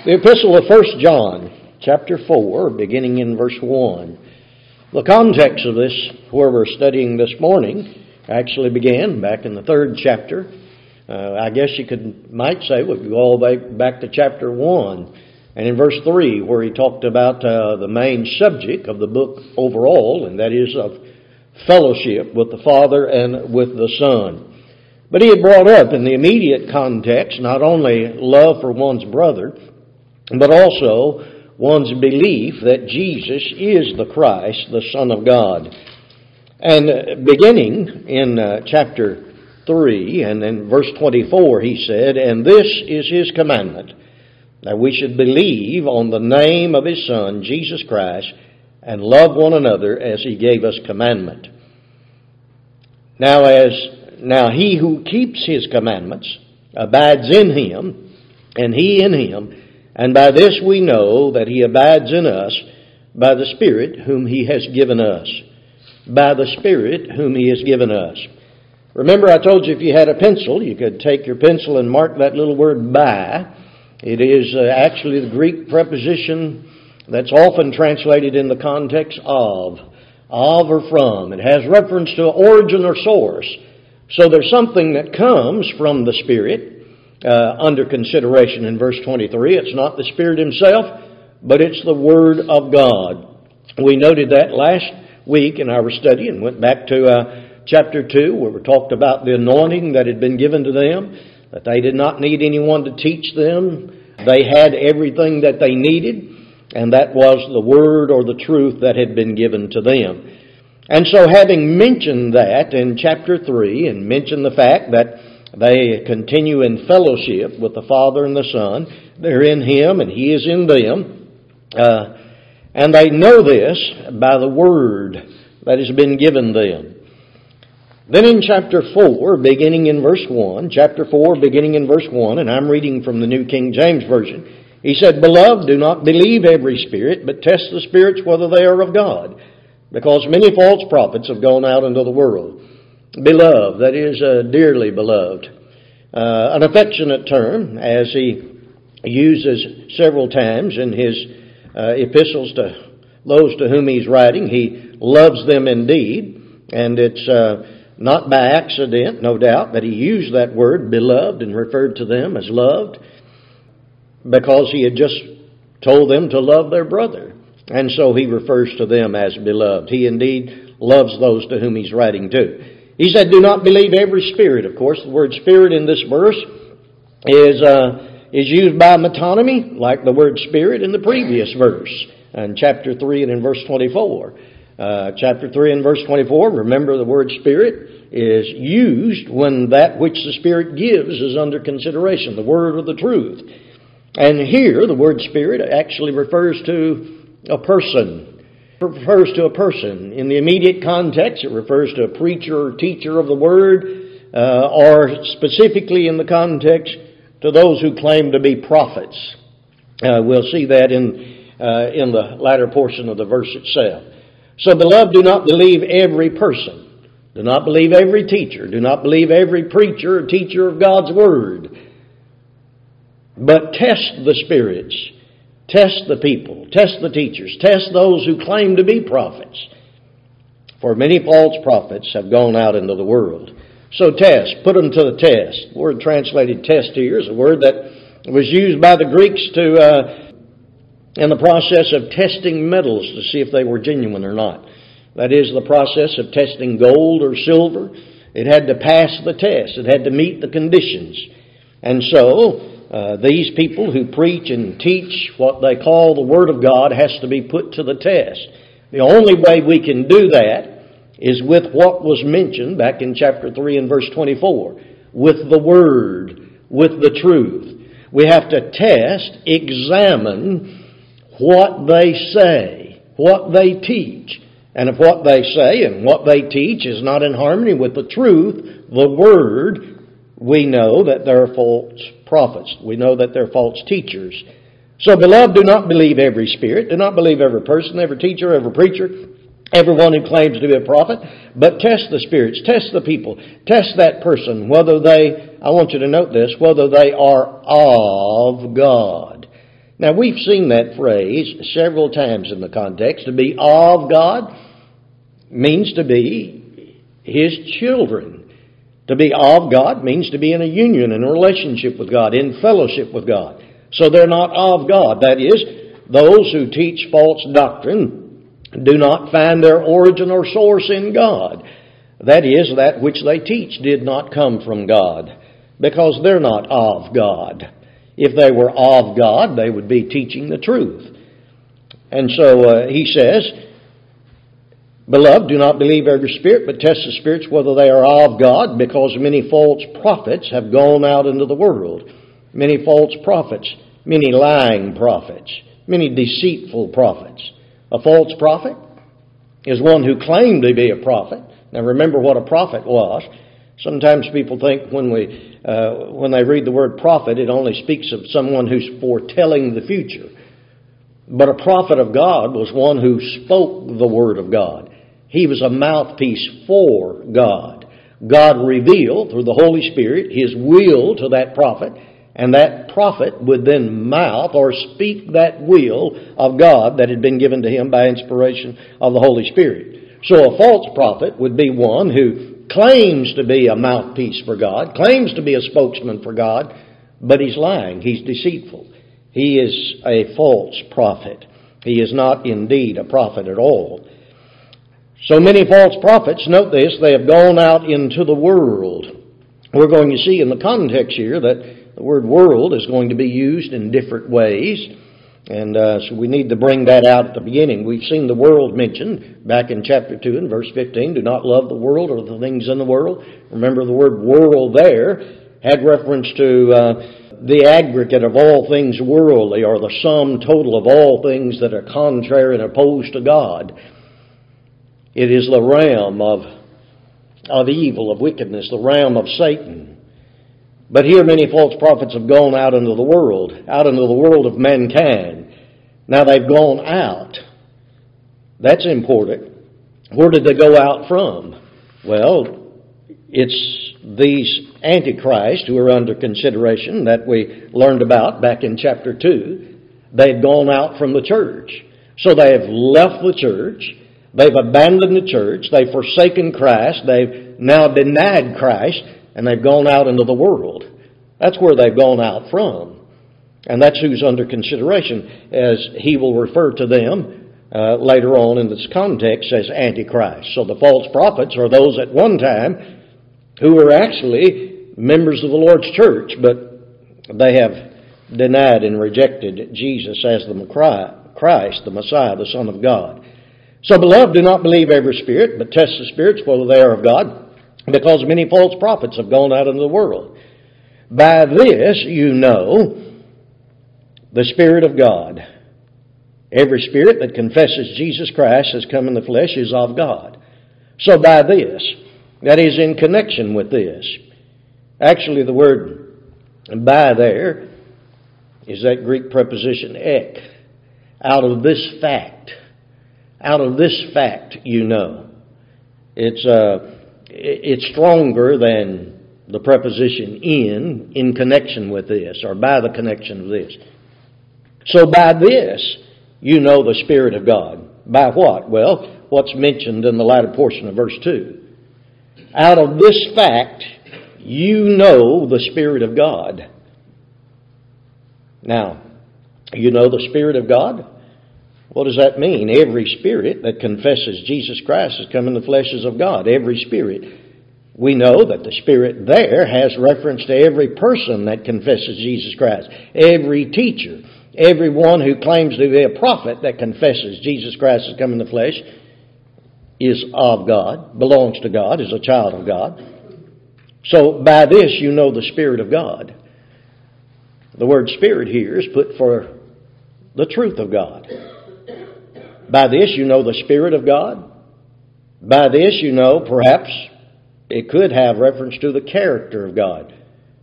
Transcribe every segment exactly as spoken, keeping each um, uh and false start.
The Epistle of First John, chapter four, beginning in verse one. The context of this, where we're studying this morning, actually began back in the third chapter. Uh, I guess you could might say we could go all the way back to chapter one. And in verse three, where he talked about uh, the main subject of the book overall, and that is of fellowship with the Father and with the Son. But he had brought up in the immediate context not only love for one's brother, but also one's belief that Jesus is the Christ, the Son of God. And beginning in uh, chapter three and in verse twenty-four, he said, "And this is his commandment, that we should believe on the name of his Son, Jesus Christ, and love one another as he gave us commandment. Now, as now he who keeps his commandments abides in him, and he in him. And by this we know that he abides in us, by the Spirit whom he has given us." By the Spirit whom he has given us. Remember, I told you if you had a pencil, you could take your pencil and mark that little word by. It is uh, actually the Greek preposition that's often translated in the context of. Of or from. It has reference to origin or source. So there's something that comes from the Spirit. Uh, under consideration in verse twenty-three. It's not the Spirit himself, but it's the Word of God. We noted that last week in our study and went back to uh, chapter two, where we talked about the anointing that had been given to them, that they did not need anyone to teach them. They had everything that they needed, and that was the Word or the truth that had been given to them. And so having mentioned that in chapter three and mentioned the fact that they continue in fellowship with the Father and the Son. They're in him and he is in them. Uh, and they know this by the Word that has been given them. Then in chapter four, beginning in verse one, chapter four, beginning in verse one, and I'm reading from the New King James Version, he said, "Beloved, do not believe every spirit, but test the spirits whether they are of God, because many false prophets have gone out into the world." Beloved, that is uh, dearly beloved. Uh, an affectionate term, as he uses several times in his uh, epistles to those to whom he's writing. He loves them indeed, and it's uh, not by accident, no doubt, that he used that word, beloved, and referred to them as loved, because he had just told them to love their brother. And so he refers to them as beloved. He indeed loves those to whom he's writing to. He said, "Do not believe every spirit." Of course, the word spirit in this verse is uh, is used by metonymy, like the word spirit in the previous verse, in chapter three and in verse twenty-four. Uh, chapter three and verse twenty-four, remember the word spirit is used when that which the Spirit gives is under consideration, the word or the truth. And here, the word spirit actually refers to a person. Refers to a person. In the immediate context, it refers to a preacher or teacher of the Word, uh, or specifically in the context to those who claim to be prophets. Uh, we'll see that in uh, in the latter portion of the verse itself. So, beloved, do not believe every person. Do not believe every teacher. Do not believe every preacher or teacher of God's Word. But test the spirits. Test the people, test the teachers, test those who claim to be prophets. For many false prophets have gone out into the world. So test, put them to the test. The word translated test here is a word that was used by the Greeks to, uh, in the process of testing metals to see if they were genuine or not. That is the process of testing gold or silver. It had to pass the test. It had to meet the conditions. And so, Uh, these people who preach and teach what they call the Word of God has to be put to the test. The only way we can do that is with what was mentioned back in chapter three and verse twenty-four. With the Word, with the truth. We have to test, examine what they say, what they teach. And if what they say and what they teach is not in harmony with the truth, the Word, we know that they're false prophets. We know that they're false teachers. So, beloved, do not believe every spirit. Do not believe every person, every teacher, every preacher, everyone who claims to be a prophet. But test the spirits, test the people, test that person, whether they, I want you to note this, whether they are of God. Now, we've seen that phrase several times in the context. To be of God means to be His children. To be of God means to be in a union, in a relationship with God, in fellowship with God. So they're not of God. That is, those who teach false doctrine do not find their origin or source in God. That is, that which they teach did not come from God, because they're not of God. If they were of God, they would be teaching the truth. And so uh, he says, Beloved, do not believe every spirit, but test the spirits whether they are of God, because many false prophets have gone out into the world. Many false prophets, many lying prophets, many deceitful prophets. A false prophet is one who claimed to be a prophet. Now remember what a prophet was. Sometimes people think when we uh, when they read the word prophet, it only speaks of someone who's foretelling the future. But a prophet of God was one who spoke the word of God. He was a mouthpiece for God. God revealed through the Holy Spirit His will to that prophet, and that prophet would then mouth or speak that will of God that had been given to him by inspiration of the Holy Spirit. So a false prophet would be one who claims to be a mouthpiece for God, claims to be a spokesman for God, but he's lying. He's deceitful. He is a false prophet. He is not indeed a prophet at all. So many false prophets, note this, they have gone out into the world. We're going to see in the context here that the word world is going to be used in different ways. And uh, so we need to bring that out at the beginning. We've seen the world mentioned back in chapter two and verse fifteen. Do not love the world or the things in the world. Remember the word world there had reference to uh, the aggregate of all things worldly, or the sum total of all things that are contrary and opposed to God. It is the realm of, of evil, of wickedness, the realm of Satan. But here many false prophets have gone out into the world, out into the world of mankind. Now they've gone out. That's important. Where did they go out from? Well, it's these antichrists who are under consideration that we learned about back in chapter two. They've gone out from the church. So they have left the church. They've abandoned the church. They've forsaken Christ. They've now denied Christ. And they've gone out into the world. That's where they've gone out from. And that's who's under consideration, as he will refer to them uh, later on in this context as Antichrist. So the false prophets are those at one time who were actually members of the Lord's church, but they have denied and rejected Jesus as the Christ, the Messiah, the Son of God. So, beloved, do not believe every spirit, but test the spirits whether they are of God, because many false prophets have gone out into the world. By this you know the Spirit of God. Every spirit that confesses Jesus Christ has come in the flesh is of God. So by this, that is in connection with this. Actually, the word by there is that Greek preposition ek. Out of this fact. Out of this fact you know. It's uh It's stronger than the preposition in, in connection with this, or by the connection of this. So by this, you know the Spirit of God. By what? Well, what's mentioned in the latter portion of verse two. Out of this fact, you know the Spirit of God. Now, you know the Spirit of God? What does that mean? Every spirit that confesses Jesus Christ has come in the fleshes of God. Every spirit. We know that the Spirit there has reference to every person that confesses Jesus Christ. Every teacher. Everyone who claims to be a prophet that confesses Jesus Christ has come in the flesh is of God, belongs to God, is a child of God. So by this you know the Spirit of God. The word Spirit here is put for the truth of God. By this you know the Spirit of God. By this you know, perhaps, it could have reference to the character of God.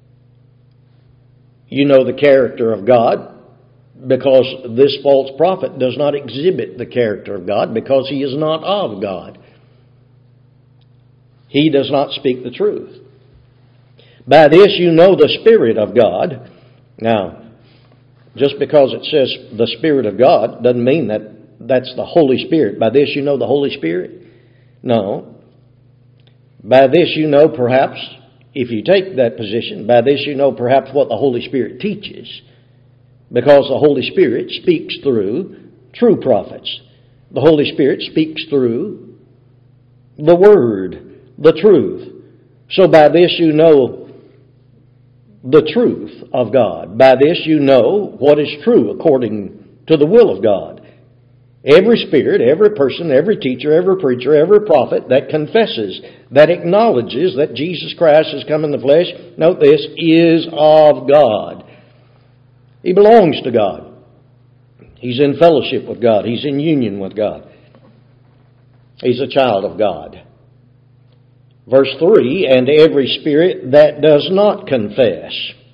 You know the character of God because this false prophet does not exhibit the character of God, because he is not of God. He does not speak the truth. By this you know the Spirit of God. Now, Just because it says the Spirit of God doesn't mean that that's the Holy Spirit. By this you know the Holy Spirit? No. By this you know perhaps, if you take that position, by this you know perhaps what the Holy Spirit teaches. Because the Holy Spirit speaks through true prophets. The Holy Spirit speaks through the Word, the truth. So by this you know the truth of God. By this you know what is true according to the will of God. Every spirit, every person, every teacher, every preacher, every prophet that confesses, that acknowledges that Jesus Christ has come in the flesh, note this, is of God. He belongs to God. He's in fellowship with God. He's in union with God. He's a child of God. Verse three, and every spirit that does not confess,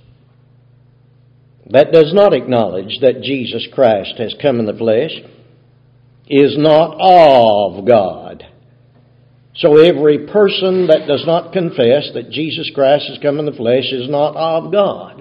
that does not acknowledge that Jesus Christ has come in the flesh, is not of God. So every person that does not confess that Jesus Christ has come in the flesh is not of God.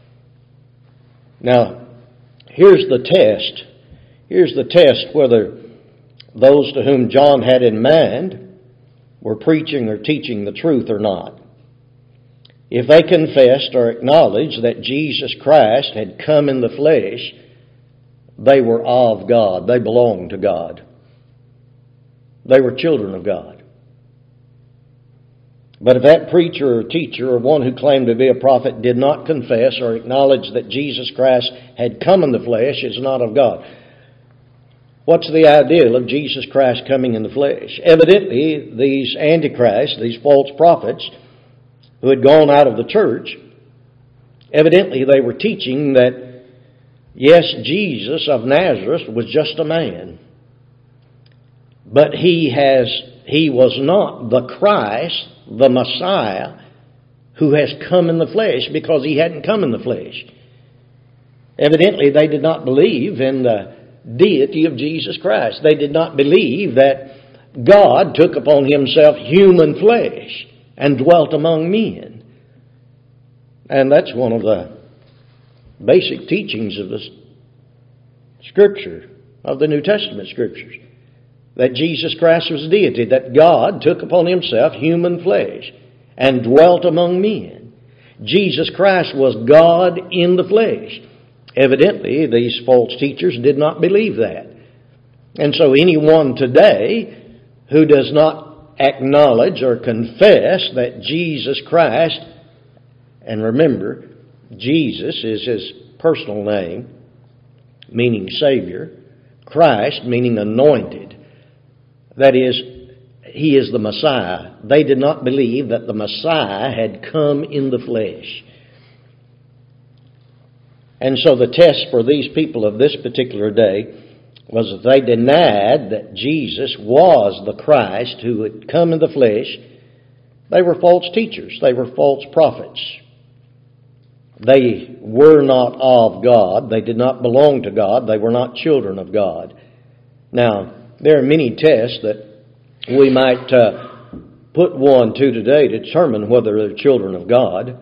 Now, here's the test. Here's the test whether those to whom John had in mind were preaching or teaching the truth or not. If they confessed or acknowledged that Jesus Christ had come in the flesh, they were of God. They belonged to God. They were children of God. But if that preacher or teacher or one who claimed to be a prophet did not confess or acknowledge that Jesus Christ had come in the flesh, is not of God. What's the ideal of Jesus Christ coming in the flesh? Evidently, these antichrists, these false prophets who had gone out of the church, evidently they were teaching that, yes, Jesus of Nazareth was just a man. But he has, he was not the Christ, the Messiah, who has come in the flesh, because he hadn't come in the flesh. Evidently, they did not believe in the deity of Jesus Christ. They did not believe that God took upon himself human flesh and dwelt among men. And that's one of the basic teachings of the Scripture, of the New Testament Scriptures. That Jesus Christ was deity, that God took upon himself human flesh and dwelt among men. Jesus Christ was God in the flesh. Evidently, these false teachers did not believe that. And so anyone today who does not acknowledge or confess that Jesus Christ, and remember, Jesus is his personal name, meaning Savior, Christ meaning anointed. That is, he is the Messiah. They did not believe that the Messiah had come in the flesh. And so the test for these people of this particular day was that they denied that Jesus was the Christ who had come in the flesh. They were false teachers. They were false prophets. They were not of God. They did not belong to God. They were not children of God. Now, there are many tests that we might uh, put one to today to determine whether they're children of God.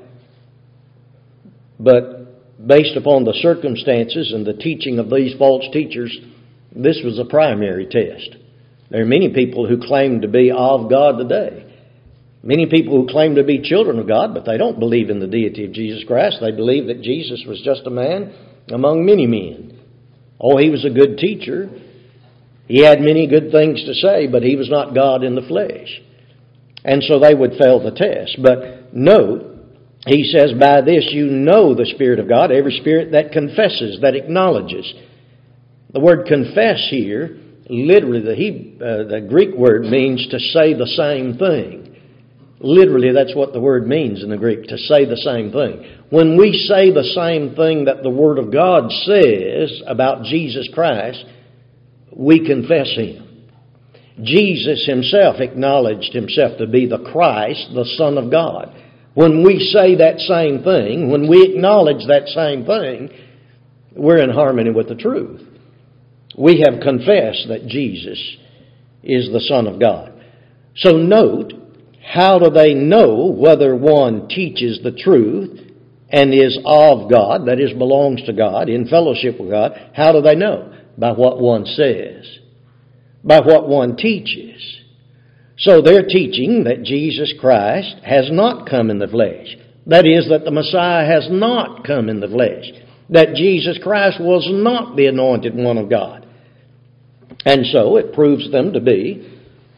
But based upon the circumstances and the teaching of these false teachers, this was a primary test. There are many people who claim to be of God today. Many people who claim to be children of God, but they don't believe in the deity of Jesus Christ. They believe that Jesus was just a man among many men. Oh, he was a good teacher. He had many good things to say, but he was not God in the flesh. And so they would fail the test. But note, he says, by this you know the Spirit of God, every spirit that confesses, that acknowledges. The word confess here, literally the, Hebrew, uh, the Greek word means to say the same thing. Literally, that's what the word means in the Greek, to say the same thing. When we say the same thing that the Word of God says about Jesus Christ, we confess him. Jesus himself acknowledged himself to be the Christ, the Son of God. When we say that same thing, when we acknowledge that same thing, we're in harmony with the truth. We have confessed that Jesus is the Son of God. So note, how do they know whether one teaches the truth and is of God, that is, belongs to God, in fellowship with God, how do they know? By what one says, by what one teaches. So they're teaching that Jesus Christ has not come in the flesh. That is, that the Messiah has not come in the flesh. That Jesus Christ was not the anointed one of God. And so it proves them to be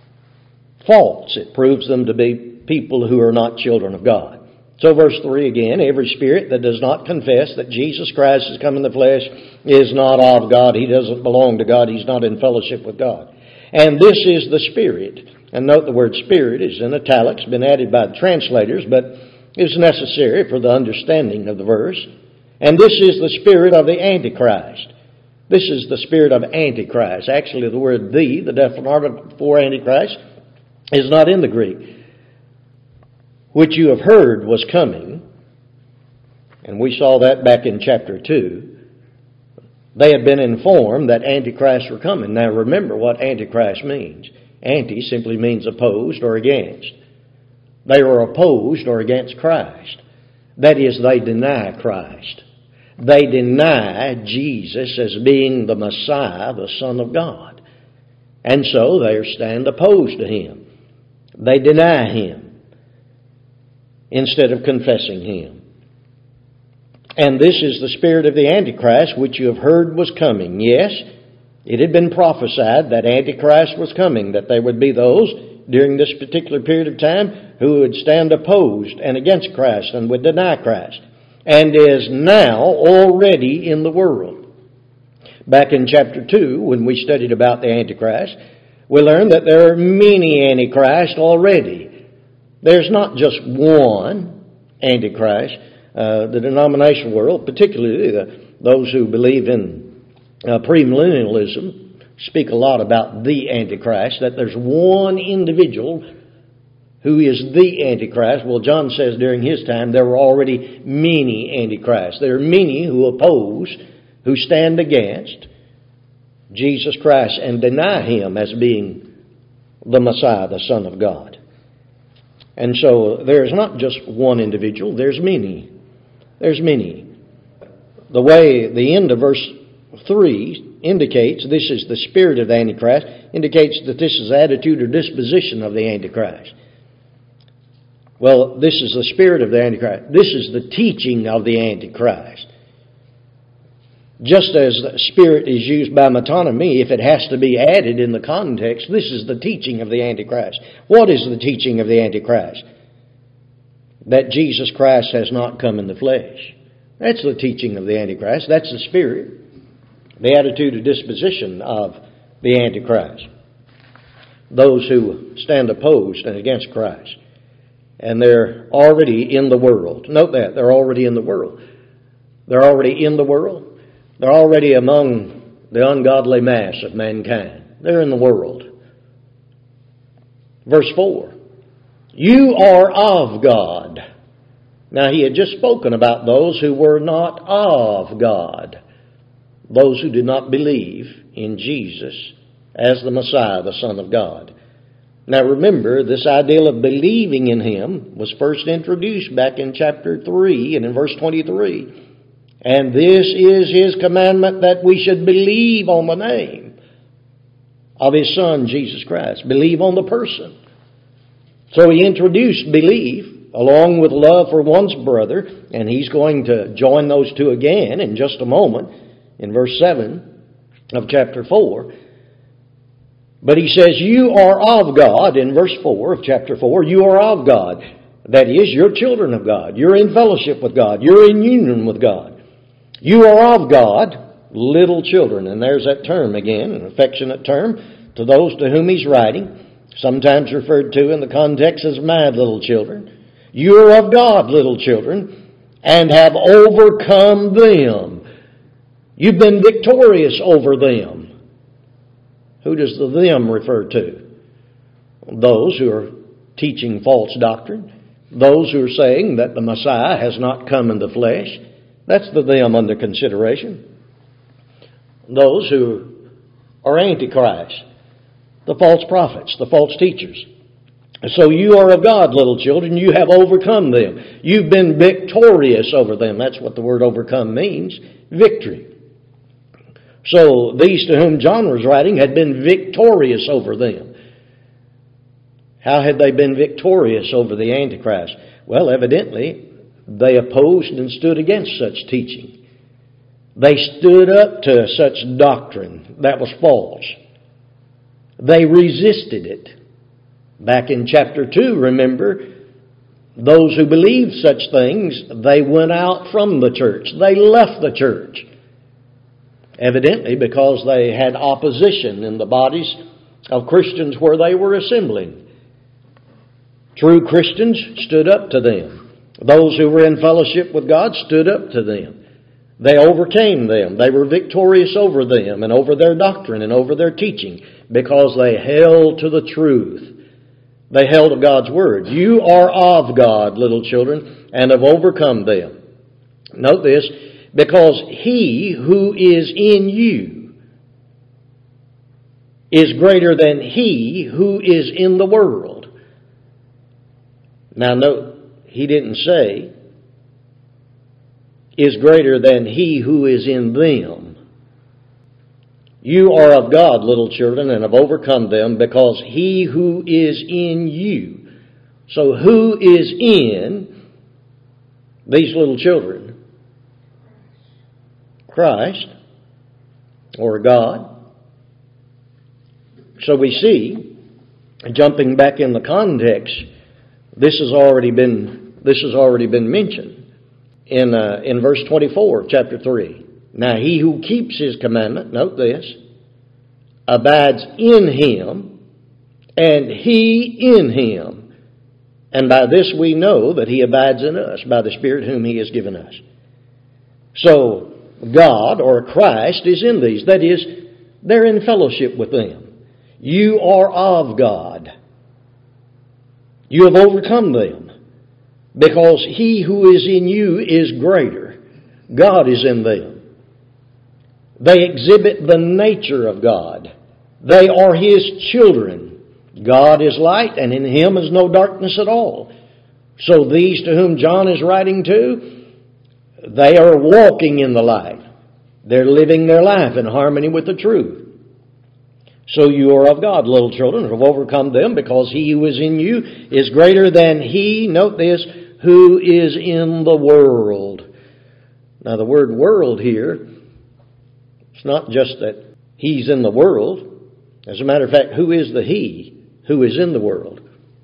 false. It proves them to be people who are not children of God. So verse three again, every spirit that does not confess that Jesus Christ has come in the flesh is not of God. He doesn't belong to God. He's not in fellowship with God. And this is the spirit. And note the word spirit is in italics, been added by the translators, but is necessary for the understanding of the verse. And this is the spirit of the Antichrist. This is the spirit of Antichrist. Actually, the word the, the definite article for Antichrist, is not in the Greek. Which you have heard was coming. And we saw that back in chapter two. They had been informed that Antichrists were coming. Now remember what Antichrist means. Anti simply means opposed or against. They were opposed or against Christ. That is, they deny Christ. They deny Jesus as being the Messiah, the Son of God. And so they stand opposed to Him. They deny Him instead of confessing Him. And this is the spirit of the Antichrist, which you have heard was coming. Yes, it had been prophesied that Antichrist was coming, that there would be those during this particular period of time who would stand opposed and against Christ and would deny Christ, and is now already in the world. Back in chapter two, when we studied about the Antichrist, we learned that there are many Antichrists already. There's not just one Antichrist. Uh, the denominational world, particularly the, those who believe in uh, premillennialism, speak a lot about the Antichrist, that there's one individual who is the Antichrist. Well, John says during his time there were already many Antichrists. There are many who oppose, who stand against Jesus Christ and deny Him as being the Messiah, the Son of God. And so there's not just one individual, there's many. There's many. The way the end of verse three indicates this is the spirit of the Antichrist, indicates that this is the attitude or disposition of the Antichrist. Well, this is the spirit of the Antichrist. This is the teaching of the Antichrist. Just as the spirit is used by metonymy, if it has to be added in the context, this is the teaching of the Antichrist. What is the teaching of the Antichrist? That Jesus Christ has not come in the flesh. That's the teaching of the Antichrist. That's the spirit, the attitude or disposition of the Antichrist. Those who stand opposed and against Christ. And they're already in the world. Note that, they're already in the world. They're already in the world. They're already among the ungodly mass of mankind. They're in the world. Verse four. You are of God. Now he had just spoken about those who were not of God. Those who did not believe in Jesus as the Messiah, the Son of God. Now remember, this idea of believing in Him was first introduced back in chapter three and in verse twenty-three. And this is His commandment, that we should believe on the name of His Son, Jesus Christ. Believe on the person. So He introduced belief along with love for one's brother, and He's going to join those two again in just a moment in verse seven of chapter four. But He says, you are of God, in verse four of chapter four, you are of God. That is, you're children of God. You're in fellowship with God. You're in union with God. You are of God, little children. And there's that term again, an affectionate term to those to whom He's writing. Sometimes referred to in the context as my little children. You are of God, little children, and have overcome them. You've been victorious over them. Who does the them refer to? Those who are teaching false doctrine. Those who are saying that the Messiah has not come in the flesh. That's the them under consideration. Those who are antichrist. The false prophets, the false teachers. So you are of God, little children. You have overcome them. You've been victorious over them. That's what the word overcome means. Victory. So these to whom John was writing had been victorious over them. How had they been victorious over the Antichrist? Well, evidently, they opposed and stood against such teaching. They stood up to such doctrine that was false. They resisted it. Back in chapter two, remember, those who believed such things, they went out from the church. They left the church. Evidently because they had opposition in the bodies of Christians where they were assembling. True Christians stood up to them. Those who were in fellowship with God stood up to them. They overcame them. They were victorious over them and over their doctrine and over their teaching because they held to the truth. They held to God's Word. You are of God, little children, and have overcome them. Note this, because He who is in you is greater than he who is in the world. Now note, He didn't say is greater than he who is in them. You are of God, little children, and have overcome them, because He who is in you. So who is in these little children? Christ, or God. So we see, jumping back in the context, this has already been this has already been mentioned in uh, in verse twenty-four, chapter three. Now he who keeps His commandment, note this, abides in Him, and He in him. And by this we know that He abides in us, by the Spirit whom He has given us. So God, or Christ, is in these. That is, they're in fellowship with them. You are of God. You have overcome them, because He who is in you is greater. God is in them. They exhibit the nature of God. They are His children. God is light, and in Him is no darkness at all. So these to whom John is writing to, they are walking in the light. They're living their life in harmony with the truth. So you are of God, little children, and have overcome them, because He who is in you is greater than he, note this, who is in the world. Now the word world here, it's not just that He's in the world. As a matter of fact, who is the He who is in the world?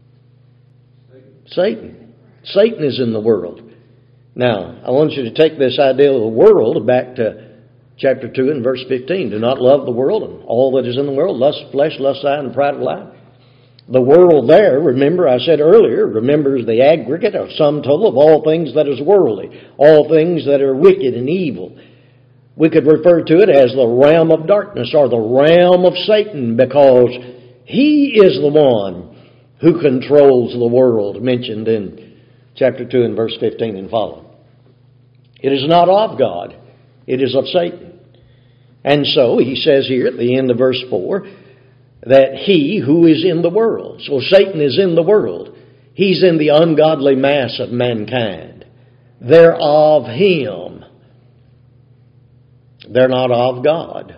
Satan. Satan is in the world. Now, I want you to take this idea of the world back to chapter two and verse fifteen. Do not love the world and all that is in the world, lust of flesh, lust of eye, and pride of life. The world there, remember I said earlier, remembers the aggregate or sum total of all things that is worldly, all things that are wicked and evil. We could refer to it as the realm of darkness or the realm of Satan, because he is the one who controls the world, mentioned in chapter two and verse fifteen and following. It is not of God. It is of Satan. And so he says here at the end of verse four that he who is in the world. So Satan is in the world. He's in the ungodly mass of mankind. They're of him. They're not of God.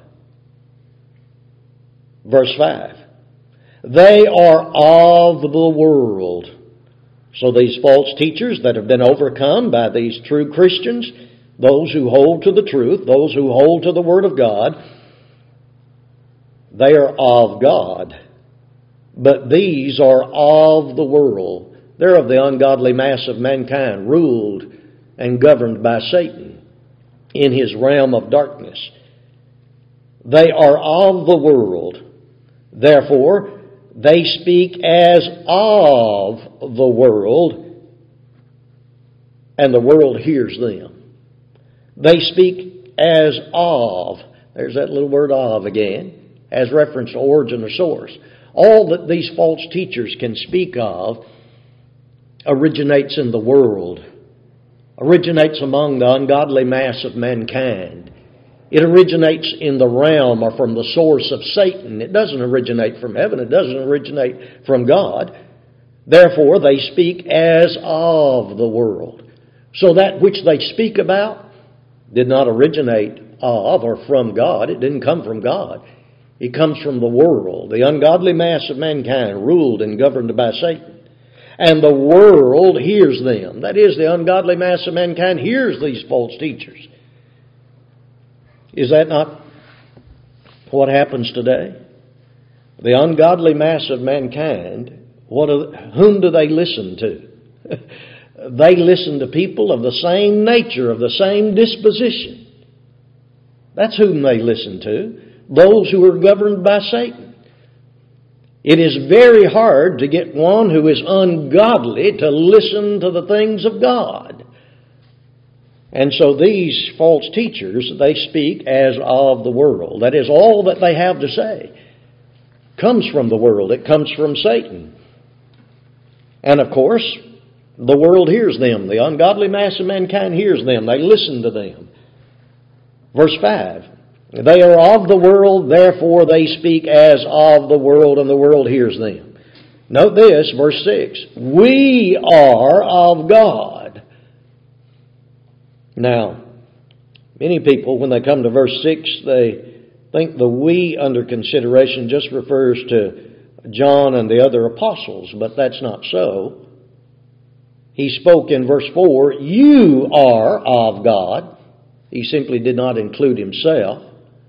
Verse five. They are of the world. So these false teachers that have been overcome by these true Christians, those who hold to the truth, those who hold to the Word of God, they are of God. But these are of the world. They're of the ungodly mass of mankind, ruled and governed by Satan in his realm of darkness. They are of the world. Therefore, they speak as of the world, and the world hears them. They speak as of. There's that little word of again, as reference to origin or source. All that these false teachers can speak of originates in the world, originates among the ungodly mass of mankind. It originates in the realm or from the source of Satan. It doesn't originate from heaven. It doesn't originate from God. Therefore they speak as of the world. So that which they speak about did not originate of or from God. It didn't come from God. It comes from the world, the ungodly mass of mankind, ruled and governed by Satan. And the world hears them. That is, the ungodly mass of mankind hears these false teachers. Is that not what happens today? The ungodly mass of mankind, what are, whom do they listen to? They listen to people of the same nature, of the same disposition. That's whom they listen to. Those who are governed by Satan. It is very hard to get one who is ungodly to listen to the things of God. And so these false teachers, they speak as of the world. That is, all that they have to say comes from the world. It comes from Satan. And of course, the world hears them. The ungodly mass of mankind hears them. They listen to them. Verse five. They are of the world, therefore they speak as of the world, and the world hears them. Note this, verse six. We are of God. Now, many people, when they come to verse six, they think the we under consideration just refers to John and the other apostles, but that's not so. He spoke in verse four, you are of God. He simply did not include himself.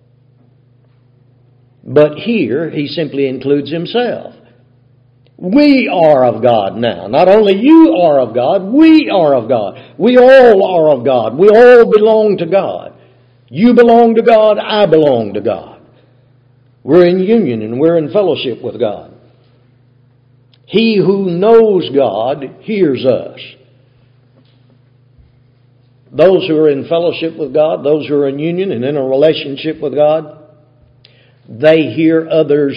But here, he simply includes himself. We are of God now. Not only you are of God, we are of God. We all are of God. We all belong to God. You belong to God, I belong to God. We're in union and we're in fellowship with God. He who knows God hears us. Those who are in fellowship with God, those who are in union and in a relationship with God, they hear others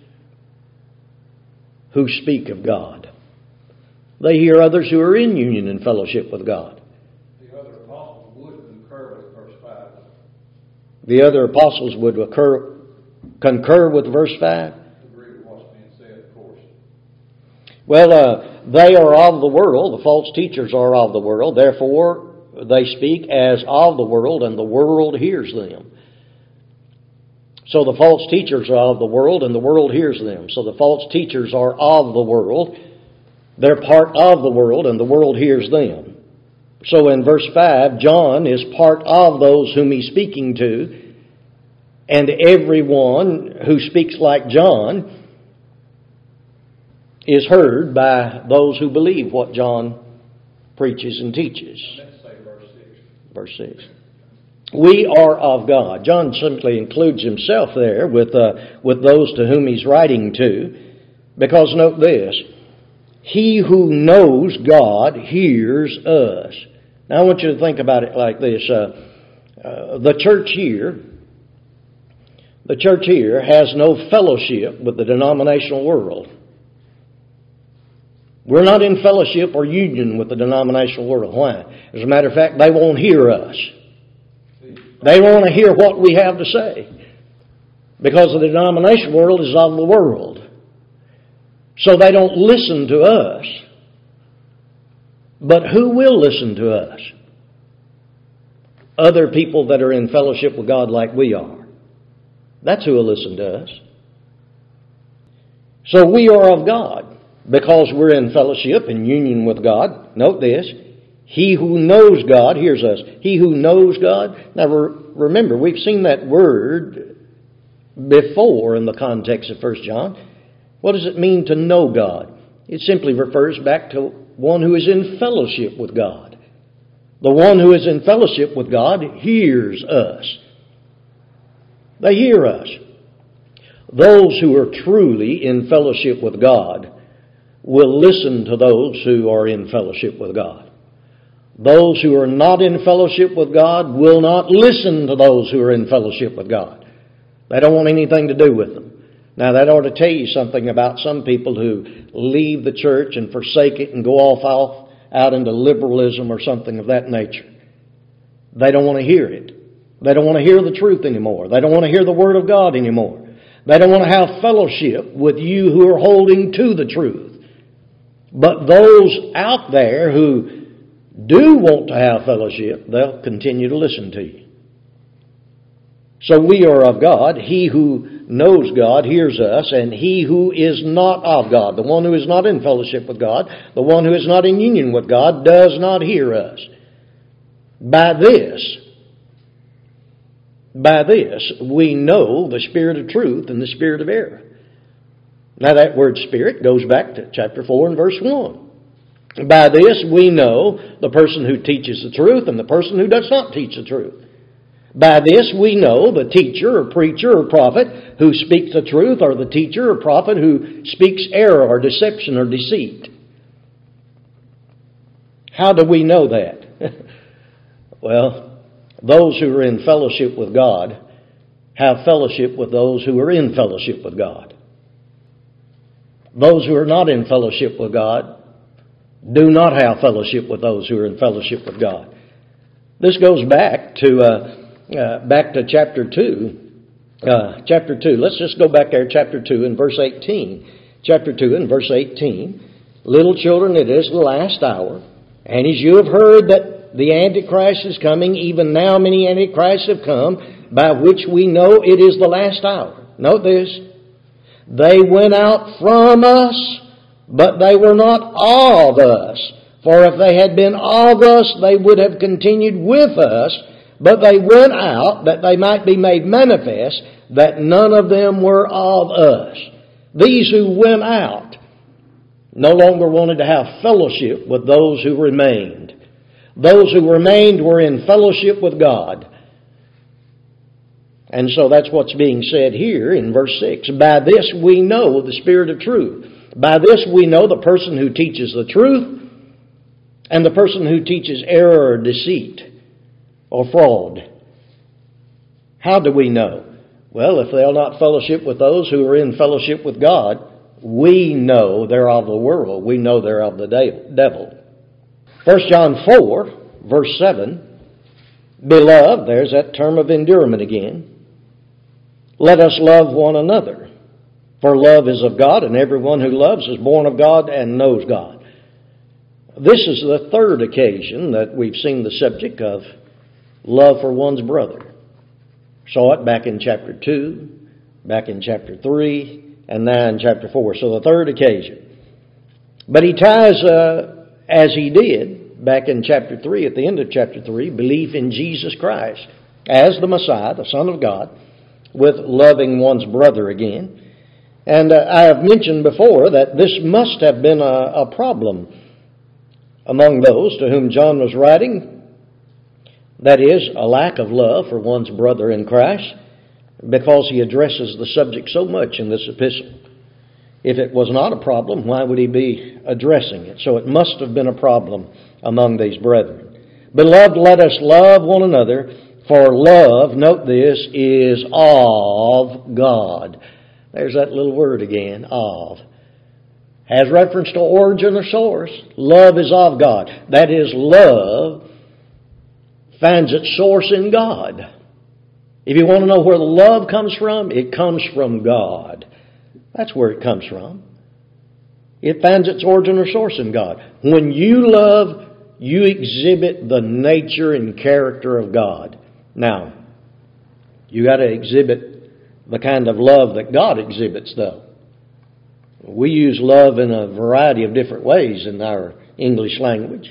who speak of God. They hear others who are in union and fellowship with God. The other apostles would concur with verse five. The other apostles would occur, concur with verse five. Agree with what's being said, of course. Well, uh, they are of the world. The false teachers are of the world. Therefore, they speak as of the world, and the world hears them. So the false teachers are of the world, and the world hears them. So the false teachers are of the world. They're part of the world, and the world hears them. So in verse five, John is part of those whom he's speaking to, and everyone who speaks like John is heard by those who believe what John preaches and teaches. Let's say verse six. Verse six. We are of God. John simply includes himself there with uh, with those to whom he's writing to, because note this, he who knows God hears us. Now I want you to think about it like this. Uh, uh, the church here, the church here has no fellowship with the denominational world. We're not in fellowship or union with the denominational world. Why? As a matter of fact, they won't hear us. They want to hear what we have to say, because the denomination world is of the world. So they don't listen to us. But who will listen to us? Other people that are in fellowship with God like we are. That's who will listen to us. So we are of God because we're in fellowship and union with God. Note this. He who knows God hears us. He who knows God. Now remember, we've seen that word before in the context of First John. What does it mean to know God? It simply refers back to one who is in fellowship with God. The one who is in fellowship with God hears us. They hear us. Those who are truly in fellowship with God will listen to those who are in fellowship with God. Those who are not in fellowship with God will not listen to those who are in fellowship with God. They don't want anything to do with them. Now that ought to tell you something about some people who leave the church and forsake it and go off, off out into liberalism or something of that nature. They don't want to hear it. They don't want to hear the truth anymore. They don't want to hear the Word of God anymore. They don't want to have fellowship with you who are holding to the truth. But those out there who do want to have fellowship, they'll continue to listen to you. So we are of God. He who knows God hears us, and he who is not of God, the one who is not in fellowship with God, the one who is not in union with God, does not hear us. By this, by this, we know the spirit of truth and the spirit of error. Now that word spirit goes back to chapter four and verse one. By this we know the person who teaches the truth and the person who does not teach the truth. By this we know the teacher or preacher or prophet who speaks the truth, or the teacher or prophet who speaks error or deception or deceit. How do we know that? Well, those who are in fellowship with God have fellowship with those who are in fellowship with God. Those who are not in fellowship with God do not have fellowship with those who are in fellowship with God. This goes back to uh, uh, back to chapter two. Uh, chapter two. Let's just go back there, chapter two and verse eighteen. Chapter two and verse eighteen. Little children, it is the last hour, and as you have heard that the Antichrist is coming, even now many Antichrists have come, by which we know it is the last hour. Note this. They went out from us, but they were not of us. For if they had been of us, they would have continued with us. But they went out that they might be made manifest that none of them were of us. These who went out no longer wanted to have fellowship with those who remained. Those who remained were in fellowship with God. And so that's what's being said here in verse six. By this we know the spirit of truth. By this we know the person who teaches the truth and the person who teaches error or deceit or fraud. How do we know? Well, if they'll not fellowship with those who are in fellowship with God, we know they're of the world. We know they're of the devil. First John four, verse seven. Beloved, there's that term of endurement again. Let us love one another. For love is of God, and everyone who loves is born of God and knows God. This is the third occasion that we've seen the subject of love for one's brother. Saw it back in chapter two, back in chapter three, and now in chapter four. So the third occasion. But he ties, uh, as he did back in chapter three, at the end of chapter three, belief in Jesus Christ as the Messiah, the Son of God, with loving one's brother again. And uh, I have mentioned before that this must have been a, a problem among those to whom John was writing. That is, a lack of love for one's brother in Christ, because he addresses the subject so much in this epistle. If it was not a problem, why would he be addressing it? So it must have been a problem among these brethren. Beloved, let us love one another, for love, note this, is of God. There's that little word again, of. Has reference to origin or source. Love is of God. That is, love finds its source in God. If you want to know where the love comes from, it comes from God. That's where it comes from. It finds its origin or source in God. When you love, you exhibit the nature and character of God. Now, you got to exhibit the kind of love that God exhibits, though. We use love in a variety of different ways in our English language.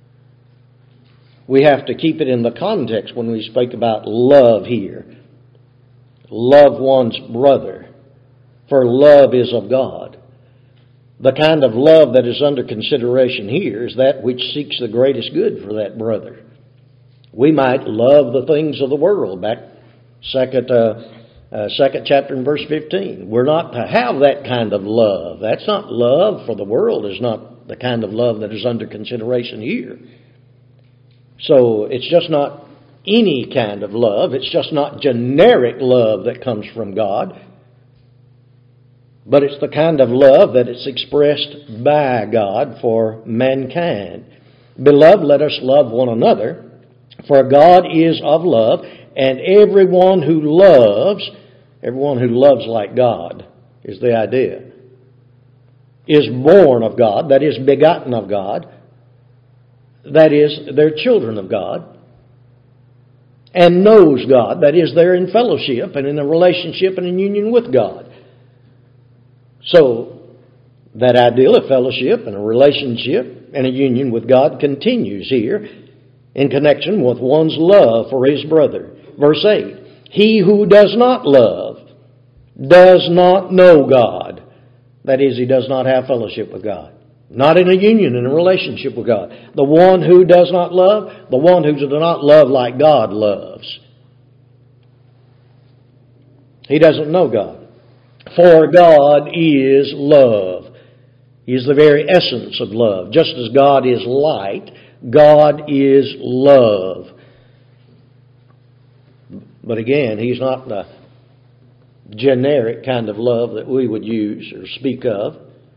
We have to keep it in the context when we speak about love here. Love one's brother, for love is of God. The kind of love that is under consideration here is that which seeks the greatest good for that brother. We might love the things of the world, back second, uh, uh, second chapter and verse fifteen. We're not to have that kind of love. That's not love for the world. Is not the kind of love that is under consideration here. So it's just not any kind of love. It's just not generic love that comes from God. But it's the kind of love that is expressed by God for mankind. Beloved, let us love one another, for God is of love, and everyone who loves, everyone who loves like God is the idea. is born of God, that is begotten of God, that is they're children of God, and knows God, that is they're in fellowship and in a relationship and in union with God. So that ideal of fellowship and a relationship and a union with God continues here in connection with one's love for his brother. Verse eight, he who does not love does not know God. That is, he does not have fellowship with God. Not in a union, in a relationship with God. The one who does not love, the one who does not love like God loves. He doesn't know God. For God is love. He is the very essence of love. Just as God is light, God is love. But again, He's not the generic kind of love that we would use or speak of.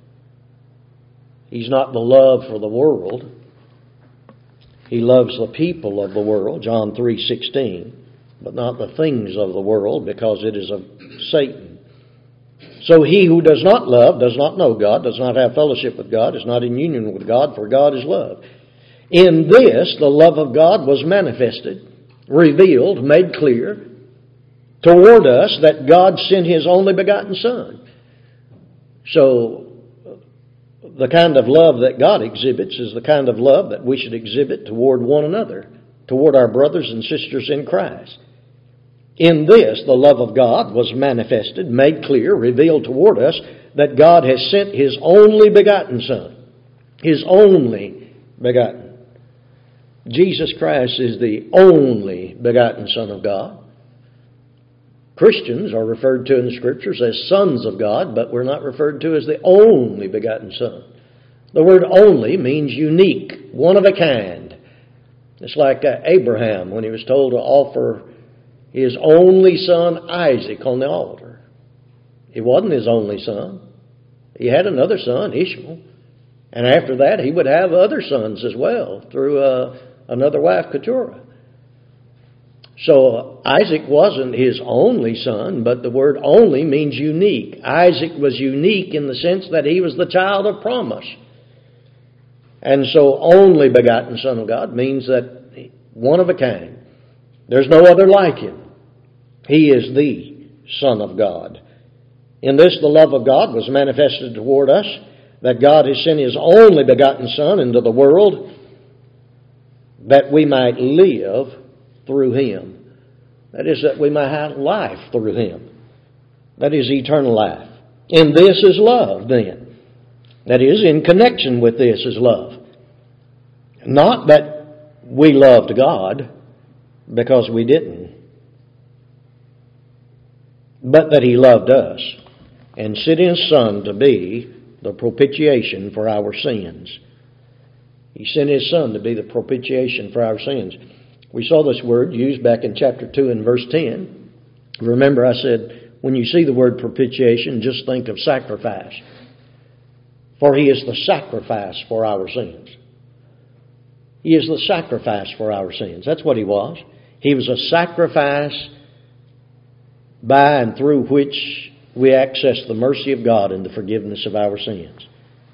He's not the love for the world. He loves the people of the world, John three sixteen, but not the things of the world, because it is of Satan. So he who does not love does not know God, does not have fellowship with God, is not in union with God, for God is love. In this, the love of God was manifested, revealed, made clear toward us, that God sent His only begotten Son. So, the kind of love that God exhibits is the kind of love that we should exhibit toward one another, toward our brothers and sisters in Christ. In this, the love of God was manifested, made clear, revealed toward us, that God has sent His only begotten Son. His only begotten. Jesus Christ is the only begotten Son of God. Christians are referred to in the Scriptures as sons of God, but we're not referred to as the only begotten Son. The word only means unique, one of a kind. It's like uh, Abraham when he was told to offer his only son Isaac on the altar. It wasn't his only son. He had another son, Ishmael. And after that, he would have other sons as well through uh, another wife, Keturah. So Isaac wasn't his only son, but the word only means unique. Isaac was unique in the sense that he was the child of promise. And so only begotten Son of God means that one of a kind. There's no other like Him. He is the Son of God. In this, the love of God was manifested toward us, that God has sent His only begotten Son into the world that we might live through Him. That is, that we might have life through Him. That is eternal life. In this is love, then. That is, in connection with this is love. Not that we loved God because we didn't, but that He loved us and sent His Son to be the propitiation for our sins. He sent His Son to be the propitiation for our sins. We saw this word used back in chapter two and verse ten. Remember, I said, when you see the word propitiation, just think of sacrifice. For He is the sacrifice for our sins. He is the sacrifice for our sins. That's what He was. He was a sacrifice by and through which we access the mercy of God and the forgiveness of our sins.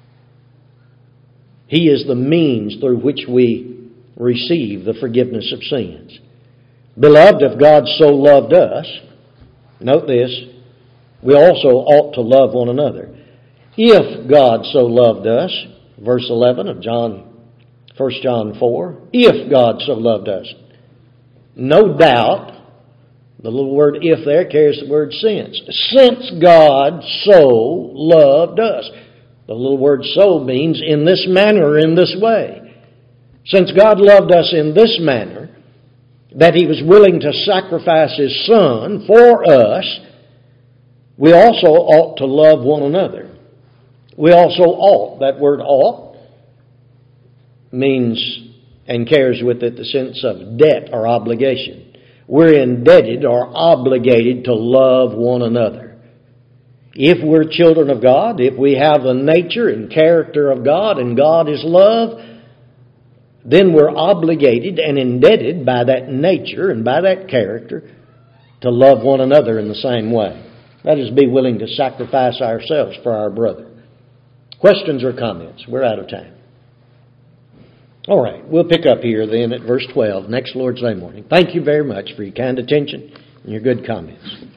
He is the means through which we receive the forgiveness of sins. Beloved, if God so loved us, note this, we also ought to love one another. If God so loved us, verse eleven of John, First John four, if God so loved us, no doubt, the little word if there carries the word since. Since God so loved us. The little word so means in this manner, in this way. Since God loved us in this manner, that He was willing to sacrifice His Son for us, we also ought to love one another. We also ought, that word ought means and carries with it the sense of debt or obligation. We're indebted or obligated to love one another. If we're children of God, if we have the nature and character of God and God is love, then we're obligated and indebted by that nature and by that character to love one another in the same way. That is, be willing to sacrifice ourselves for our brother. Questions or comments? We're out of time. All right, we'll pick up here then at verse twelve, next Lord's Day morning. Thank you very much for your kind attention and your good comments.